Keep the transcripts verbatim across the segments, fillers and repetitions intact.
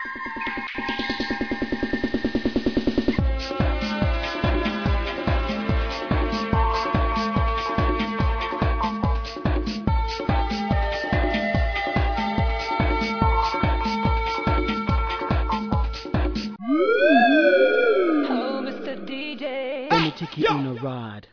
Oh, Mister D J, let me take you on a ride.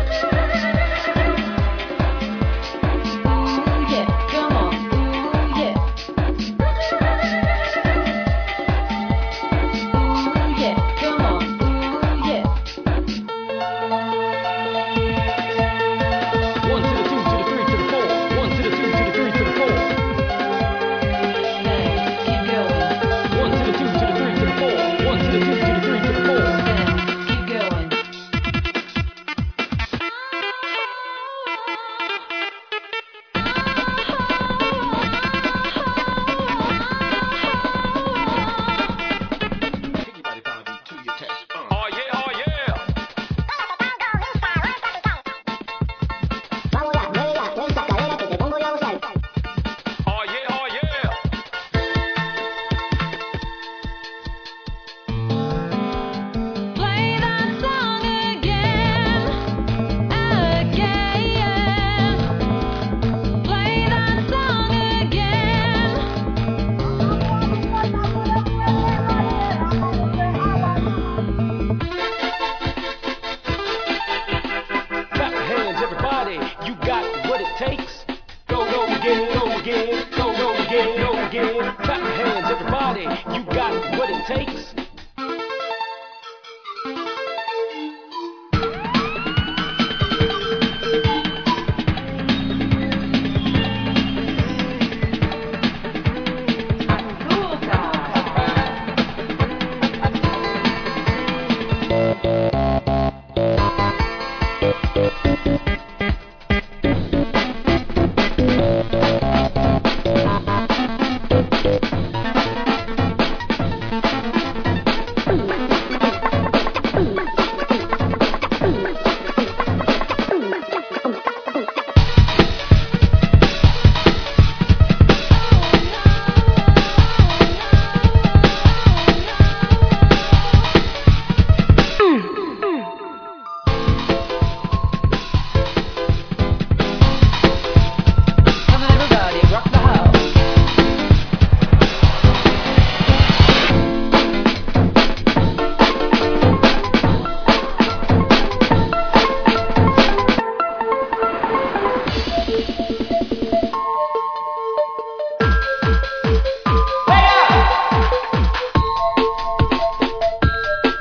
You got what it takes. Go, go again, go again, go, go again, go again. Clap your hands, everybody. You got what it takes.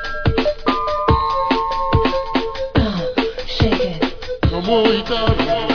Muy tarde.